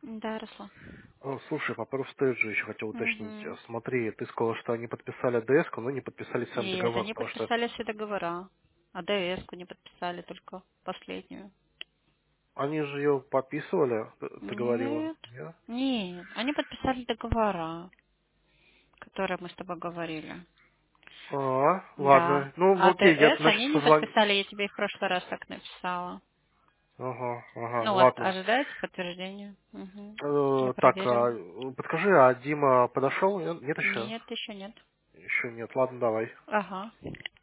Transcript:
Да, Руслан. Слушай, по поводу стейджа еще хотел уточнить. Мгм. Смотри, ты сказал, что они подписали ДС, но не подписали сам Нет, договор, они потому что подписали все договора. А ДС-ку не подписали, только последнюю. они же ее подписывали, ты говорила. Нет. Нет? Нет, они подписали договора, которые мы с тобой говорили. Ладно. Да. Ну, А окей, я, ДС значит, они не позвоню. подписали, я тебе их в прошлый раз так написала. Ага, Ну вот, ладно. ожидается подтверждение. Угу. Я Так, проверила. подскажи, а Дима подошел? Нет еще? Нет, еще нет. Еще нет. Ладно, давай. Ага.